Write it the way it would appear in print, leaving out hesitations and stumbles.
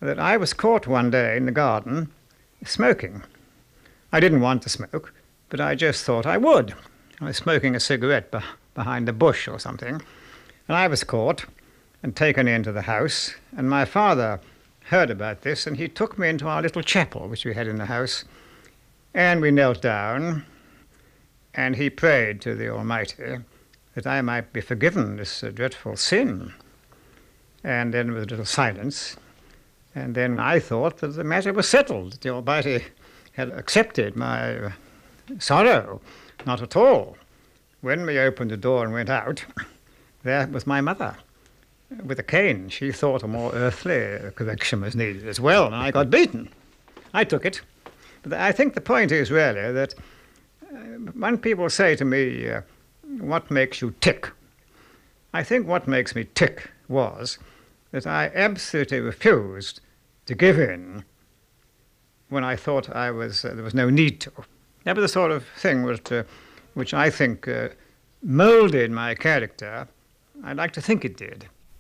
that I was caught one day in the garden smoking. I didn't want to smoke, but I just thought I would. I was smoking a cigarette behind a bush or something, and I was caught and taken into the house, and my father heard about this, and he took me into our little chapel, which we had in the house, and we knelt down, and he prayed to the Almighty that I might be forgiven this dreadful sin. And then with a little silence, and then I thought that the matter was settled, that the Almighty had accepted my sorrow. Not at all. When we opened the door and went out, there was my mother with a cane. She thought a more earthly correction was needed as well, and I got beaten. I took it. But I think the point is really that when people say to me, what makes you tick? I think what makes me tick was that I absolutely refused to give in when I thought there was no need to. That was the sort of thing which I think molded my character. I'd like to think it did.